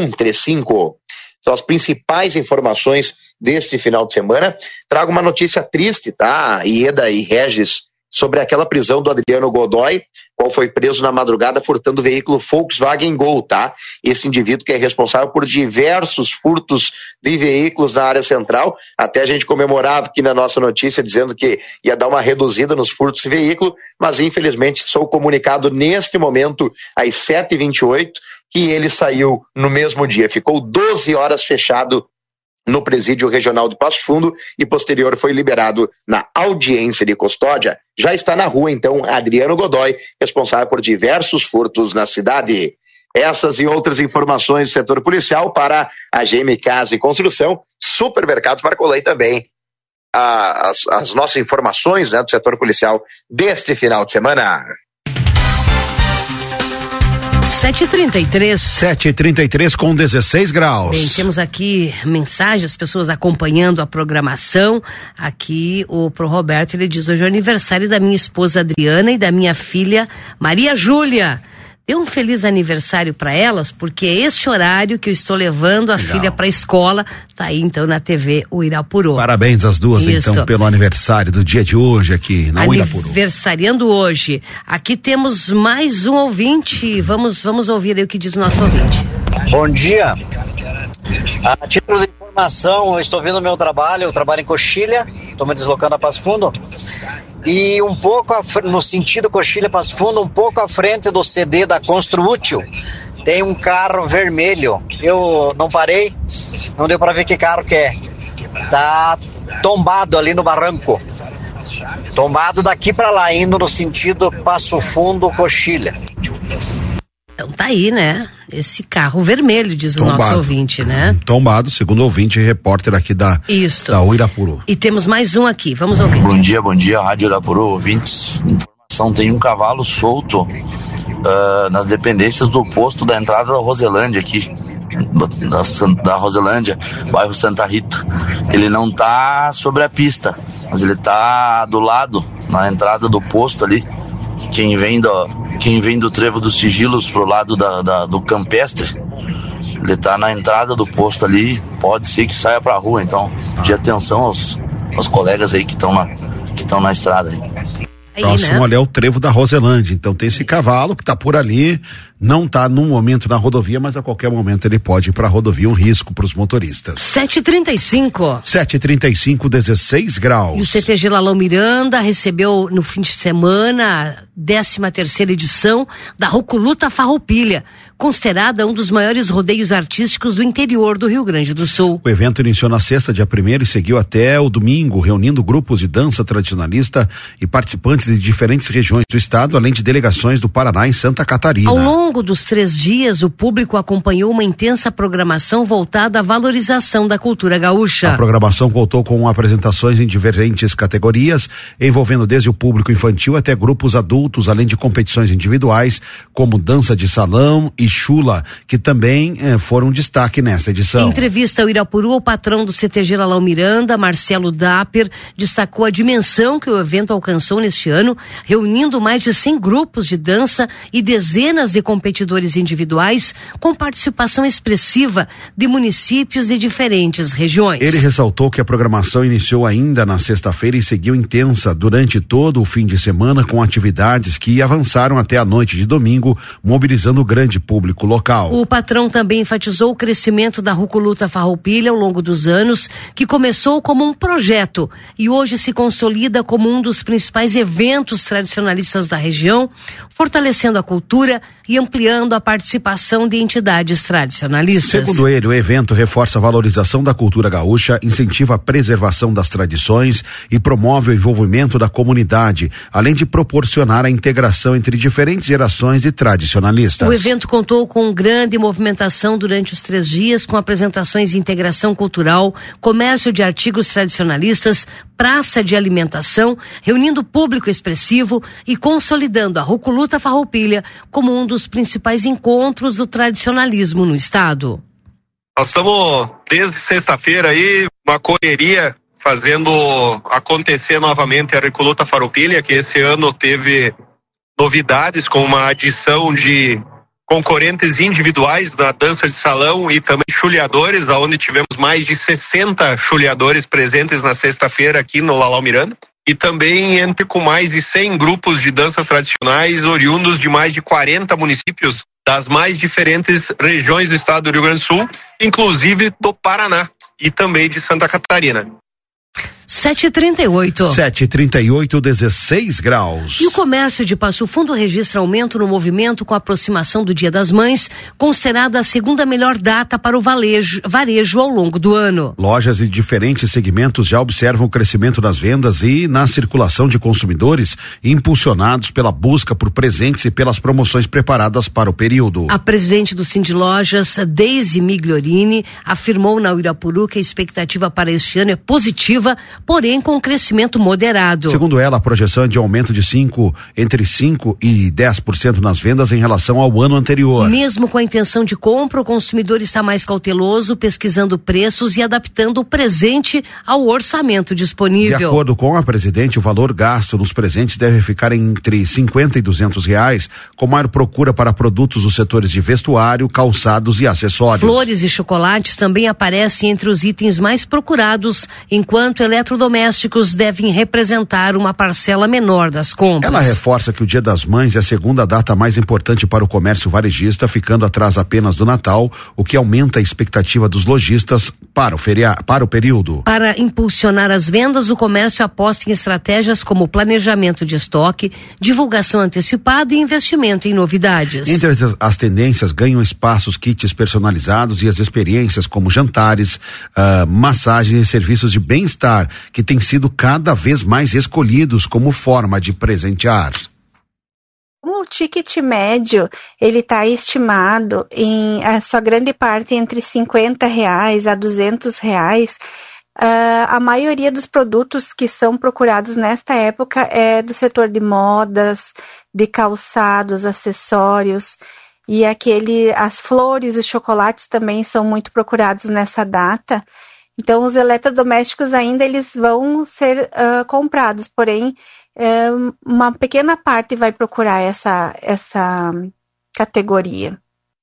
S7: 135. São as principais informações deste final de semana. Trago uma notícia triste, tá, Ieda e Regis, sobre aquela prisão do Adriano Godoy, qual foi preso na madrugada furtando o veículo Volkswagen Gol, tá? Esse indivíduo que é responsável por diversos furtos de veículos na área central. Até a gente comemorava aqui na nossa notícia dizendo que ia dar uma reduzida nos furtos de veículo, mas infelizmente sou comunicado neste momento às 7h28 que ele saiu no mesmo dia. Ficou 12 horas fechado no presídio regional de Passo Fundo e posterior foi liberado na audiência de custódia. Já está na rua, então, Adriano Godoy, responsável por diversos furtos na cidade. Essas e outras informações do setor policial para a GM Casa e Construção, Supermercados Marcolei também. As nossas informações, né, do setor policial deste final de semana.
S2: 7h33.
S1: 7h33 com 16 graus.
S2: Bem, temos aqui mensagens, pessoas acompanhando a programação. Aqui o Pro Roberto, ele diz: hoje é o aniversário da minha esposa Adriana e da minha filha Maria Júlia. Dê um feliz aniversário para elas, porque é este horário que eu estou levando a filha para a escola. Tá aí então na TV Uirapuru.
S1: Parabéns às duas, isso, então, pelo aniversário do dia de hoje aqui na Uirapuru. Aniversariando hoje. Aqui temos mais um ouvinte. Vamos ouvir aí o que diz o nosso ouvinte.
S8: Bom dia. A título de informação, eu estou vendo o meu trabalho, eu trabalho em Coxilha, estou me deslocando a Passo Fundo. e um pouco no sentido Coxilha Passo Fundo, um pouco à frente do CD da Construútil, tem um carro vermelho. Eu não parei, não deu para ver que carro que é. Tá tombado ali no barranco. Tombado daqui para lá, indo no sentido Passo Fundo, Coxilha.
S2: Então tá aí, né? Esse carro vermelho, diz
S1: tombado.
S2: O nosso ouvinte, né?
S1: Tombado, segundo o ouvinte, repórter aqui da Uirapuru.
S2: E temos mais um aqui, vamos ouvir.
S9: Bom dia, Rádio Uirapuru, ouvintes. Informação, tem um cavalo solto nas dependências do posto da entrada da Roselândia aqui. Da Roselândia, bairro Santa Rita. Ele não tá sobre a pista, mas ele tá do lado, na entrada do posto ali. Quem vem do Trevo dos Sigilos pro lado do Campestre, ele tá na entrada do posto ali, pode ser que saia pra rua, então de atenção aos colegas aí que estão na estrada aí.
S1: Próximo ali é o Trevo da Roselândia, então tem esse cavalo que tá por ali, não tá num momento na rodovia, mas a qualquer momento ele pode ir pra rodovia, um risco pros motoristas.
S2: 7h35,
S1: 16 graus.
S2: E o CTG Lalão Miranda recebeu no fim de semana a 13ª edição da Roculuta Farroupilha, considerada um dos maiores rodeios artísticos do interior do Rio Grande do Sul.
S1: O evento iniciou na sexta, dia 1º, e seguiu até o domingo, reunindo grupos de dança tradicionalista e participantes de diferentes regiões do estado, além de delegações do Paraná e Santa Catarina.
S2: Ao longo dos 3 dias, o público acompanhou uma intensa programação voltada à valorização da cultura gaúcha.
S1: A programação contou com apresentações em diferentes categorias, envolvendo desde o público infantil até grupos adultos, além de competições individuais, como dança de salão e chula, que também foram destaque nesta edição.
S2: Em entrevista ao Irapuru, o patrão do CTG Lalão Miranda, Marcelo Dapper, destacou a dimensão que o evento alcançou neste ano, reunindo mais de 100 grupos de dança e dezenas de competidores individuais, com participação expressiva de municípios de diferentes regiões.
S1: Ele ressaltou que a programação iniciou ainda na sexta-feira e seguiu intensa durante todo o fim de semana, com atividades que avançaram até a noite de domingo, mobilizando o grande público local.
S2: O patrão também enfatizou o crescimento da Roculuta Farroupilha ao longo dos anos, que começou como um projeto e hoje se consolida como um dos principais eventos tradicionalistas da região, fortalecendo a cultura e ampliando a participação de entidades tradicionalistas.
S1: Segundo ele, o evento reforça a valorização da cultura gaúcha, incentiva a preservação das tradições e promove o envolvimento da comunidade, além de proporcionar a integração entre diferentes gerações de tradicionalistas.
S2: O evento contou com grande movimentação durante os 3 dias, com apresentações de integração cultural, comércio de artigos tradicionalistas, praça de alimentação, reunindo público expressivo e consolidando a Roculuta Farroupilha como um dos principais encontros do tradicionalismo no estado.
S10: Nós estamos desde sexta-feira aí, uma correria fazendo acontecer novamente a Roculuta Farroupilha, que esse ano teve novidades com uma adição de concorrentes individuais da dança de salão e também chuleadores, onde tivemos mais de 60 chuleadores presentes na sexta-feira aqui no Lalão Miranda. E também com mais de 100 grupos de danças tradicionais oriundos de mais de 40 municípios das mais diferentes regiões do estado do Rio Grande do Sul, inclusive do Paraná e também de Santa Catarina.
S2: 7h38,
S1: 16 graus.
S2: E o comércio de Passo Fundo registra aumento no movimento com a aproximação do Dia das Mães, considerada a segunda melhor data para o varejo ao longo do ano.
S1: Lojas de diferentes segmentos já observam o crescimento das vendas e na circulação de consumidores, impulsionados pela busca por presentes e pelas promoções preparadas para o período.
S2: A presidente do Cindy Lojas, Deise Migliorini, afirmou na Uirapuru que a expectativa para este ano é positiva, porém com crescimento moderado.
S1: Segundo ela, a projeção é de aumento de entre 5% e 10% nas vendas em relação ao ano anterior.
S2: Mesmo com a intenção de compra, o consumidor está mais cauteloso, pesquisando preços e adaptando o presente ao orçamento disponível.
S1: De acordo com a presidente, o valor gasto nos presentes deve ficar entre R$50 e R$200, com maior procura para produtos dos setores de vestuário, calçados e acessórios.
S2: Flores e chocolates também aparecem entre os itens mais procurados, enquanto eletrodomésticos eletrodomésticos devem representar uma parcela menor das compras.
S1: Ela reforça que o Dia das Mães é a segunda data mais importante para o comércio varejista, ficando atrás apenas do Natal, o que aumenta a expectativa dos lojistas para o período.
S2: Para impulsionar as vendas, o comércio aposta em estratégias como planejamento de estoque, divulgação antecipada e investimento em novidades.
S1: Entre as tendências ganham espaços, kits personalizados e as experiências como jantares, massagens e serviços de bem-estar, que têm sido cada vez mais escolhidos como forma de presentear.
S11: O ticket médio, ele está estimado em a sua grande parte entre R$50 a R$200. A maioria dos produtos que são procurados nesta época é do setor de modas, de calçados, acessórios, e as flores e chocolates também são muito procurados nessa data. Então, os eletrodomésticos ainda eles vão ser comprados, porém, uma pequena parte vai procurar essa categoria.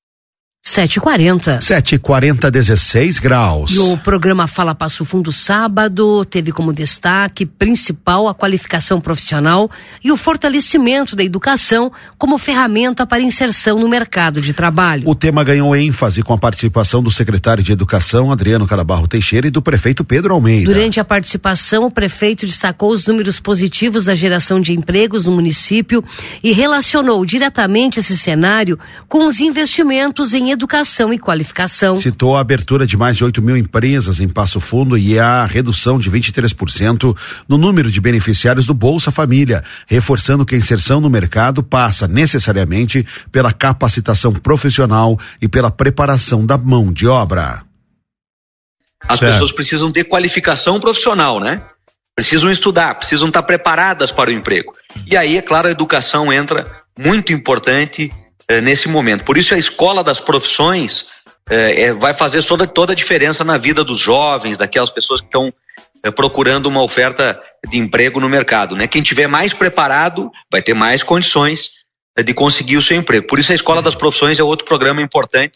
S2: 7h40.
S1: 7h40, 16 graus.
S2: No programa Fala Passo Fundo sábado, teve como destaque principal a qualificação profissional e o fortalecimento da educação como ferramenta para inserção no mercado de trabalho.
S1: O tema ganhou ênfase com a participação do secretário de Educação, Adriano Canabarro Teixeira, e do prefeito Pedro Almeida.
S2: Durante a participação, o prefeito destacou os números positivos da geração de empregos no município e relacionou diretamente esse cenário com os investimentos em educação e qualificação.
S1: Citou a abertura de mais de 8.000 empresas em Passo Fundo e a redução de 23% no número de beneficiários do Bolsa Família, reforçando que a inserção no mercado passa necessariamente pela capacitação profissional e pela preparação da mão de obra.
S12: As pessoas precisam ter qualificação profissional, né? Precisam estudar, precisam estar preparadas para o emprego. E aí, é claro, a educação entra muito importante nesse momento. Por isso a escola das profissões vai fazer toda a diferença na vida dos jovens, daquelas pessoas que estão procurando uma oferta de emprego no mercado, né? Quem tiver mais preparado vai ter mais condições de conseguir o seu emprego. Por isso a escola das profissões é outro programa importante.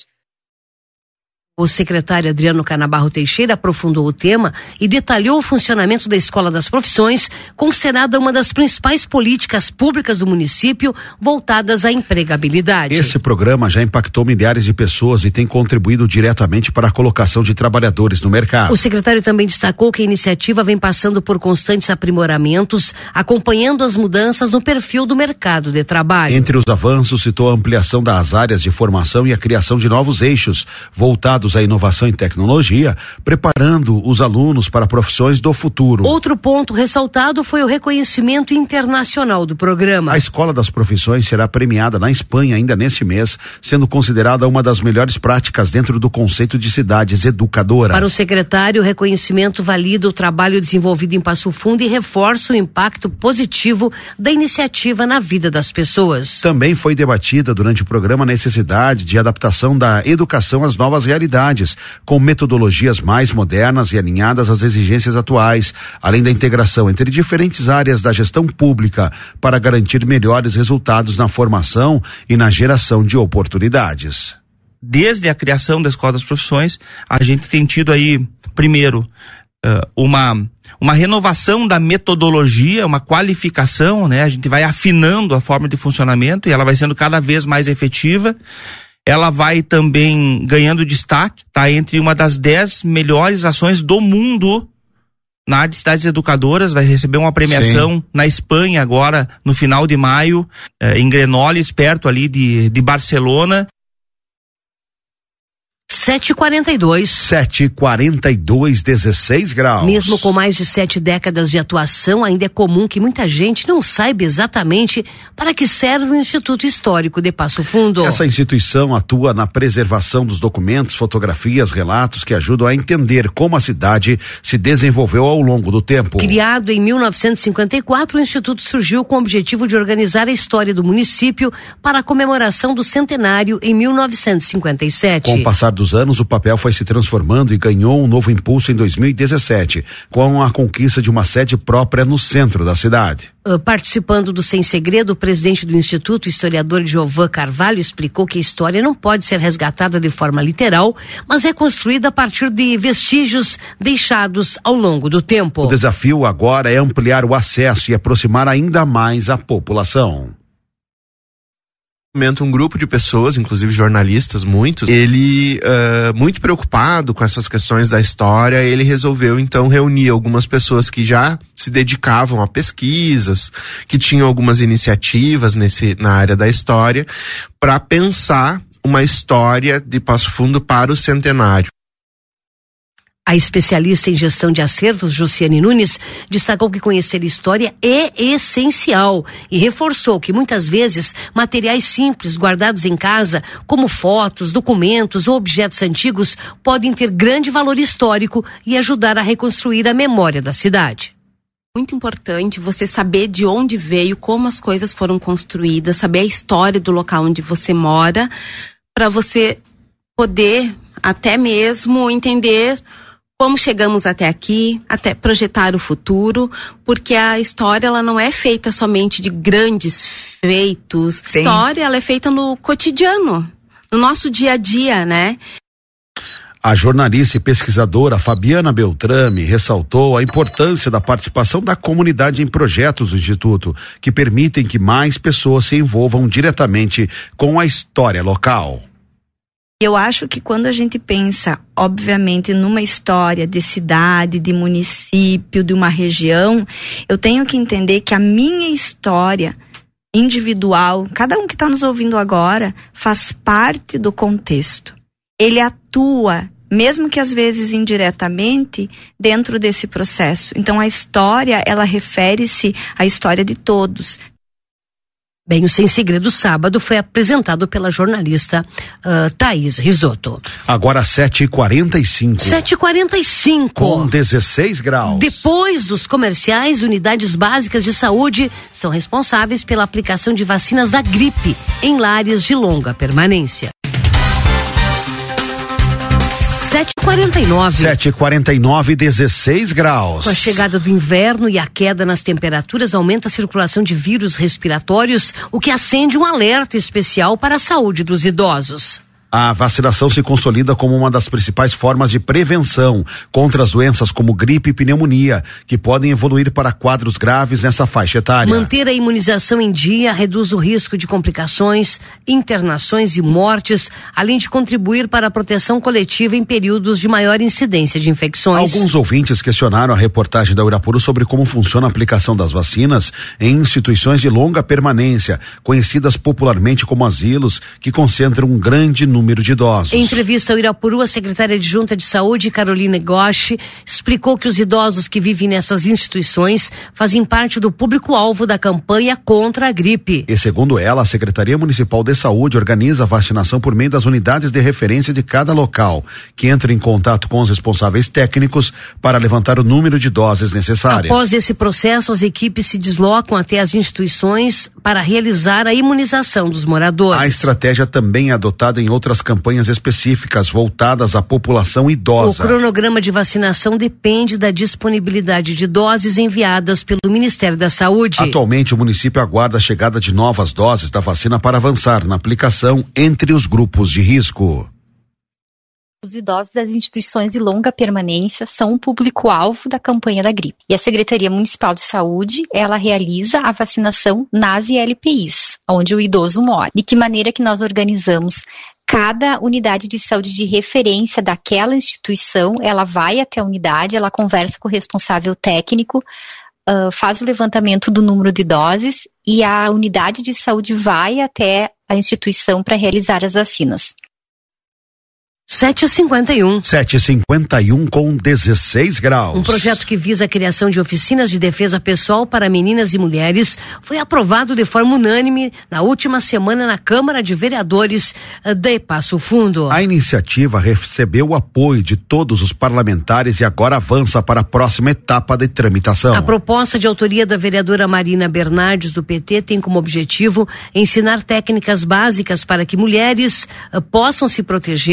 S2: O secretário Adriano Canabarro Teixeira aprofundou o tema e detalhou o funcionamento da Escola das Profissões, considerada uma das principais políticas públicas do município voltadas à empregabilidade.
S1: Esse programa já impactou milhares de pessoas e tem contribuído diretamente para a colocação de trabalhadores no mercado.
S2: O secretário também destacou que a iniciativa vem passando por constantes aprimoramentos, acompanhando as mudanças no perfil do mercado de trabalho.
S1: Entre os avanços, citou a ampliação das áreas de formação e a criação de novos eixos voltados à inovação e tecnologia, preparando os alunos para profissões do futuro.
S2: Outro ponto ressaltado foi o reconhecimento internacional do programa.
S1: A Escola das Profissões será premiada na Espanha ainda neste mês, sendo considerada uma das melhores práticas dentro do conceito de cidades educadoras.
S2: Para o secretário, o reconhecimento valida o trabalho desenvolvido em Passo Fundo e reforça o impacto positivo da iniciativa na vida das pessoas.
S1: Também foi debatida durante o programa a necessidade de adaptação da educação às novas realidades, com metodologias mais modernas e alinhadas às exigências atuais, além da integração entre diferentes áreas da gestão pública para garantir melhores resultados na formação e na geração de oportunidades.
S13: Desde a criação da Escola das Profissões, a gente tem tido aí, primeiro, uma renovação da metodologia, uma qualificação, né? A gente vai afinando a forma de funcionamento e ela vai sendo cada vez mais efetiva. Ela vai também ganhando destaque, tá? Entre uma das 10 melhores ações do mundo na área de cidades educadoras, vai receber uma premiação na Espanha agora, no final de maio, em Grenobles, perto ali de Barcelona.
S2: 7h42.
S1: 7h42, 16 graus.
S2: Mesmo com mais de 7 décadas de atuação, ainda é comum que muita gente não saiba exatamente para que serve o Instituto Histórico de Passo Fundo.
S1: Essa instituição atua na preservação dos documentos, fotografias, relatos que ajudam a entender como a cidade se desenvolveu ao longo do tempo.
S2: Criado em 1954, o Instituto surgiu com o objetivo de organizar a história do município para a comemoração do centenário em 1957.
S1: Com o passar dos anos, o papel foi se transformando e ganhou um novo impulso em 2017, com a conquista de uma sede própria no centro da cidade.
S2: Participando do Sem Segredo, o presidente do Instituto, historiador Giovan Carvalho, explicou que a história não pode ser resgatada de forma literal, mas é construída a partir de vestígios deixados ao longo do tempo.
S1: O desafio agora é ampliar o acesso e aproximar ainda mais a população.
S14: Um grupo de pessoas, inclusive jornalistas, muitos, ele muito preocupado com essas questões da história, ele resolveu então reunir algumas pessoas que já se dedicavam a pesquisas, que tinham algumas iniciativas na área da história, para pensar uma história de Passo Fundo para o centenário.
S2: A especialista em gestão de acervos, Josiane Nunes, destacou que conhecer história é essencial e reforçou que muitas vezes materiais simples guardados em casa, como fotos, documentos ou objetos antigos, podem ter grande valor histórico e ajudar a reconstruir a memória da cidade.
S15: Muito importante você saber de onde veio, como as coisas foram construídas, saber a história do local onde você mora, para você poder até mesmo entender como chegamos até aqui, até projetar o futuro, porque a história ela não é feita somente de grandes feitos. A história ela é feita no cotidiano, no nosso dia a dia, né?
S1: A jornalista e pesquisadora Fabiana Beltrame ressaltou a importância da participação da comunidade em projetos do Instituto, que permitem que mais pessoas se envolvam diretamente com a história local.
S16: Eu acho que quando a gente pensa, obviamente, numa história de cidade, de município, de uma região, eu tenho que entender que a minha história individual, cada um que está nos ouvindo agora, faz parte do contexto. Ele atua, mesmo que às vezes indiretamente, dentro desse processo. Então a história, ela refere-se à história de todos.
S2: Bem, o Sem Segredo sábado foi apresentado pela jornalista Thaís Risotto.
S1: Agora 7h45.
S2: 7h45.
S1: Com 16 graus.
S2: Depois dos comerciais, unidades básicas de saúde são responsáveis pela aplicação de vacinas da gripe em lares de longa permanência.
S1: 7h49, 16 graus.
S2: Com a chegada do inverno e a queda nas temperaturas, aumenta a circulação de vírus respiratórios, o que acende um alerta especial para a saúde dos idosos.
S1: A vacinação se consolida como uma das principais formas de prevenção contra as doenças como gripe e pneumonia, que podem evoluir para quadros graves nessa faixa etária.
S2: Manter a imunização em dia reduz o risco de complicações, internações e mortes, além de contribuir para a proteção coletiva em períodos de maior incidência de infecções.
S1: Alguns ouvintes questionaram a reportagem da Uirapuru sobre como funciona a aplicação das vacinas em instituições de longa permanência, conhecidas popularmente como asilos, que concentram um grande número de idosos.
S2: Em entrevista ao Uirapuru, a secretária adjunta de saúde, Carolina Goshi, explicou que os idosos que vivem nessas instituições fazem parte do público-alvo da campanha contra a gripe.
S1: E segundo ela, a Secretaria Municipal de Saúde organiza a vacinação por meio das unidades de referência de cada local, que entra em contato com os responsáveis técnicos para levantar o número de doses necessárias.
S2: Após esse processo, as equipes se deslocam até as instituições para realizar a imunização dos moradores.
S1: A estratégia também é adotada em outras campanhas específicas voltadas à população idosa.
S2: O cronograma de vacinação depende da disponibilidade de doses enviadas pelo Ministério da Saúde.
S1: Atualmente, o município aguarda a chegada de novas doses da vacina para avançar na aplicação entre os grupos de risco.
S17: Os idosos das instituições de longa permanência são o público-alvo da campanha da gripe. E a Secretaria Municipal de Saúde, ela realiza a vacinação nas ILPIs, onde o idoso mora. De que maneira que nós organizamos? Cada unidade de saúde de referência daquela instituição, ela vai até a unidade, ela conversa com o responsável técnico, faz o levantamento do número de doses e a unidade de saúde vai até a instituição para realizar as vacinas.
S2: 7h51.
S1: 7h51 com 16 graus.
S2: Um projeto que visa a criação de oficinas de defesa pessoal para meninas e mulheres foi aprovado de forma unânime na última semana na Câmara de Vereadores de Passo Fundo.
S1: A iniciativa recebeu o apoio de todos os parlamentares e agora avança para a próxima etapa de tramitação.
S2: A proposta de autoria da vereadora Marina Bernardes, do PT, tem como objetivo ensinar técnicas básicas para que mulheres possam se proteger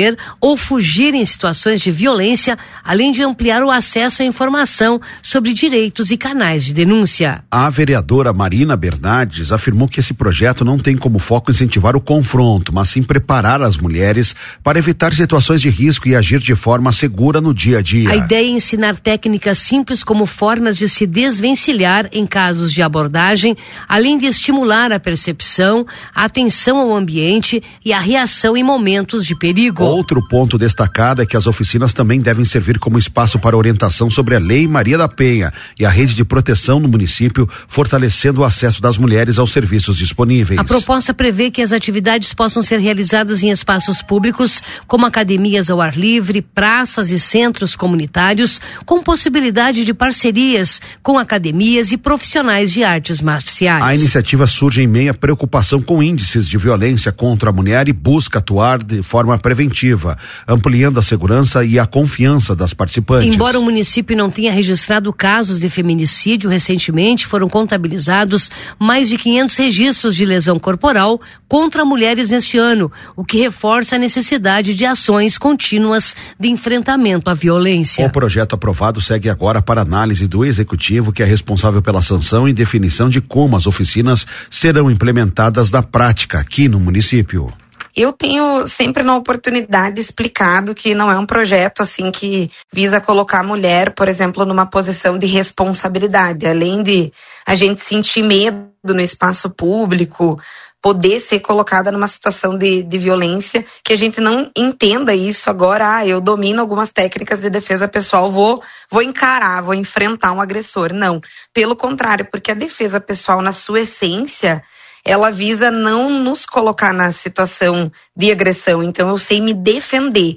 S2: ou fugir em situações de violência, além de ampliar o acesso à informação sobre direitos e canais de denúncia.
S1: A vereadora Marina Bernardes afirmou que esse projeto não tem como foco incentivar o confronto, mas sim preparar as mulheres para evitar situações de risco e agir de forma segura no dia a dia.
S2: A ideia é ensinar técnicas simples como formas de se desvencilhar em casos de abordagem, além de estimular a percepção, a atenção ao ambiente e a reação em momentos de perigo.
S1: Outro ponto destacado é que as oficinas também devem servir como espaço para orientação sobre a Lei Maria da Penha e a rede de proteção no município, fortalecendo o acesso das mulheres aos serviços disponíveis.
S2: A proposta prevê que as atividades possam ser realizadas em espaços públicos, como academias ao ar livre, praças e centros comunitários, com possibilidade de parcerias com academias e profissionais de artes marciais.
S1: A iniciativa surge em meio à preocupação com índices de violência contra a mulher e busca atuar de forma preventiva, ampliando a segurança e a confiança das participantes.
S2: Embora o município não tenha registrado casos de feminicídio, recentemente foram contabilizados mais de 500 registros de lesão corporal contra mulheres neste ano, o que reforça a necessidade de ações contínuas de enfrentamento à violência.
S1: O projeto aprovado segue agora para análise do executivo, que é responsável pela sanção e definição de como as oficinas serão implementadas na prática aqui no município.
S18: Eu tenho sempre na oportunidade explicado que não é um projeto assim que visa colocar a mulher, por exemplo, numa posição de responsabilidade, além de a gente sentir medo no espaço público, poder ser colocada numa situação de violência, que a gente não entenda isso agora, eu domino algumas técnicas de defesa pessoal, vou encarar, vou enfrentar um agressor. Não, pelo contrário, porque a defesa pessoal, na sua essência, ela visa não nos colocar na situação de agressão. Então eu sei me defender.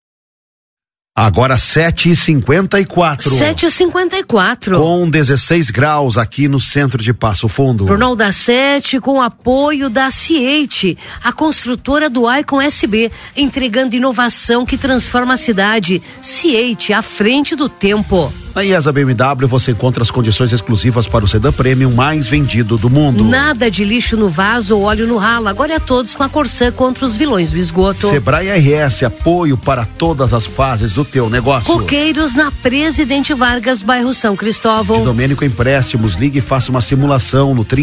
S1: Agora 7h54.
S2: 7h54.
S1: Com 16 graus aqui no centro de Passo Fundo.
S2: Jornal da 7 com apoio da Ciate, a construtora do Icon SB, entregando inovação que transforma a cidade. Ciate, à frente do tempo.
S1: Na IESA BMW você encontra as condições exclusivas para o sedã premium mais vendido do mundo.
S2: Nada de lixo no vaso ou óleo no ralo. Agora é todos com a Corsã contra os vilões do esgoto.
S1: Sebrae RS, apoio para todas as fases do teu negócio.
S2: Coqueiros na Presidente Vargas, bairro São Cristóvão.
S1: De Domênico Empréstimos, ligue e faça uma simulação no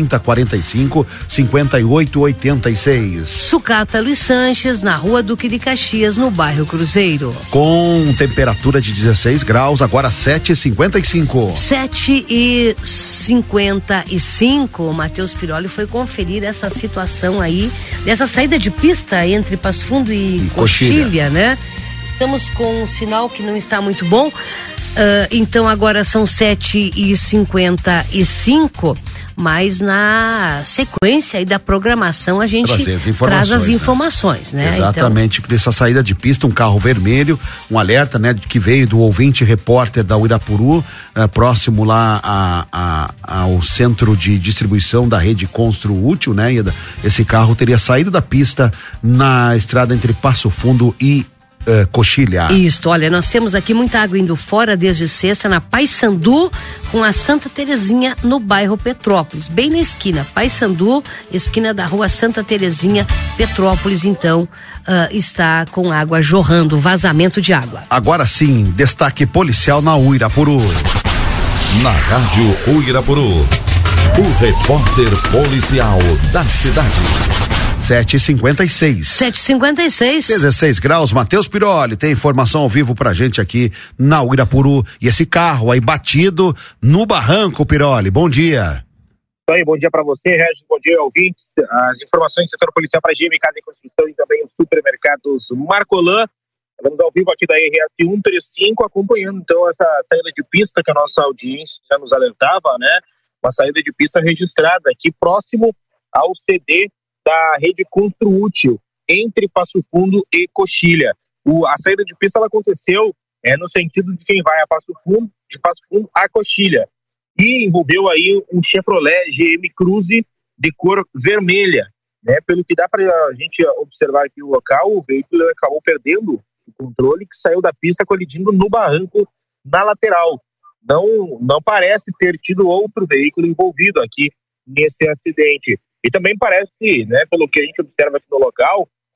S1: 3045-5886.
S2: Sucata Luiz Sanches, na Rua Duque de Caxias, no bairro Cruzeiro.
S1: Com temperatura de 16 graus, agora 7h55.
S2: 7h55, o Matheus Piroli foi conferir essa situação aí, dessa saída de pista entre Passo Fundo e Coxilha, né? Estamos com um sinal que não está muito bom, então agora são 7h55, mas na sequência aí da programação a gente traz as informações, né?
S1: Exatamente, então, dessa saída de pista, um carro vermelho, um alerta, né, que veio do ouvinte repórter da Uirapuru, próximo lá ao centro de distribuição da rede Construútil, né? Esse carro teria saído da pista na estrada entre Passo Fundo e Coxilha.
S2: Isso, olha, nós temos aqui muita água indo fora desde sexta na Paissandu com a Santa Terezinha no bairro Petrópolis, bem na esquina, Paissandu, esquina da rua Santa Terezinha, Petrópolis, então está com água jorrando, vazamento de água.
S1: Agora sim, destaque policial na Uirapuru.
S6: Na Rádio Uirapuru, o repórter policial da cidade.
S1: 7h56.
S2: 7h56.
S1: 16 graus, Matheus Piroli tem informação ao vivo pra gente aqui na Uirapuru. E esse carro aí batido no barranco, Piroli. Bom dia.
S19: Aí, bom dia para você, Regis, bom dia, ouvintes. As informações do setor policial para GM, Casa e Construção e também os supermercados Marcolan. Vamos ao vivo aqui da RS 135, acompanhando então essa saída de pista que a nossa audiência já nos alertava, né? Uma saída de pista registrada aqui próximo ao CD da rede Construútil, entre Passo Fundo e Coxilha. A saída de pista ela aconteceu no sentido de quem vai a Passo Fundo, de Passo Fundo a Coxilha. E envolveu aí um Chevrolet GM Cruze de cor vermelha, né? Pelo que dá para a gente observar aqui o local, o veículo acabou perdendo o controle, que saiu da pista colidindo no barranco na lateral. Não parece ter tido outro veículo envolvido aqui nesse acidente. E também parece, né, pelo que a gente observa aqui no local,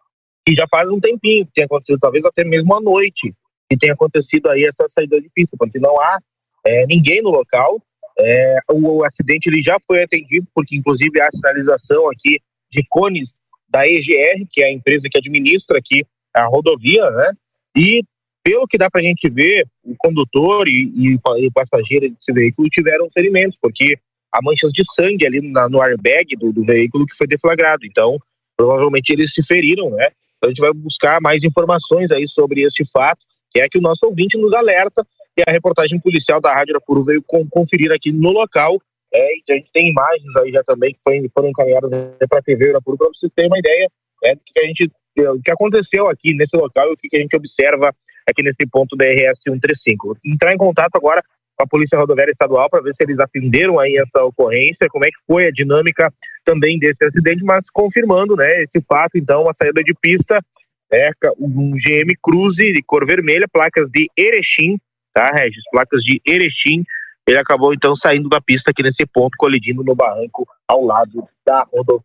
S19: E já faz um tempinho que tem acontecido, talvez até mesmo à noite, que tem acontecido aí essa saída de pista, porque não há ninguém no local. O acidente ele já foi atendido, porque inclusive há sinalização aqui de cones da EGR, que é a empresa que administra aqui a rodovia, né? E pelo que dá pra gente ver, o condutor e o passageiro desse veículo tiveram ferimentos, porque há manchas de sangue ali no airbag do veículo que foi deflagrado. Então, provavelmente eles se feriram, né? Então a gente vai buscar mais informações aí sobre esse fato, que é que o nosso ouvinte nos alerta, e a reportagem policial da Rádio Irapuru veio conferir aqui no local. E a gente tem imagens aí já também que foram encaminhadas para a TV Irapuru, para vocês terem uma ideia do que aconteceu aqui nesse local e o que a gente observa aqui nesse ponto da RS 135. Vou entrar em contato agora com a Polícia Rodoviária Estadual para ver se eles atenderam aí essa ocorrência, como é que foi a dinâmica também desse acidente, mas confirmando, né, esse fato. Então, a saída de pista um GM Cruze de cor vermelha, placas de Erechim, tá, Regis? Placas de Erechim. Ele acabou então saindo da pista aqui nesse ponto, colidindo no barranco ao lado da rodovia.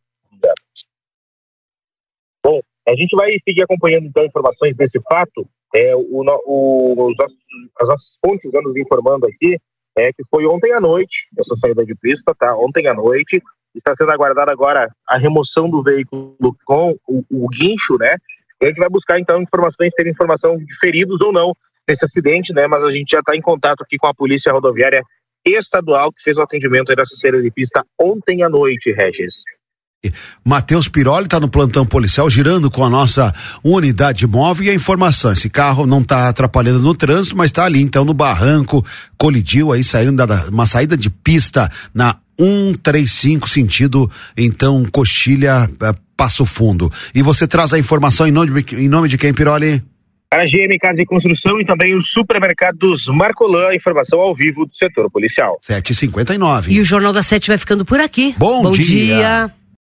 S19: Bom, a gente vai seguir acompanhando então informações desse fato. As nossas fontes nos informando aqui que foi ontem à noite essa saída de pista, tá? Ontem à noite. Está sendo aguardada agora a remoção do veículo com o guincho, né? E a gente vai buscar então ter informação de feridos ou não nesse acidente, né? Mas a gente já está em contato aqui com a Polícia Rodoviária Estadual, que fez o atendimento aí dessa saída de pista ontem à noite, Regis.
S1: Matheus Piroli está no plantão policial, girando com a nossa unidade móvel, e a informação: esse carro não está atrapalhando no trânsito, mas está ali então no barranco, colidiu aí, saindo uma saída de pista na 135, sentido então Coxilha, Passo Fundo. E você traz a informação em nome de quem, Piroli?
S19: Para a GM Casa e Construção e também os supermercados Marcolan, informação ao vivo do setor policial.
S1: 7h59.
S2: E o Jornal da 7 vai ficando por aqui.
S1: Bom dia.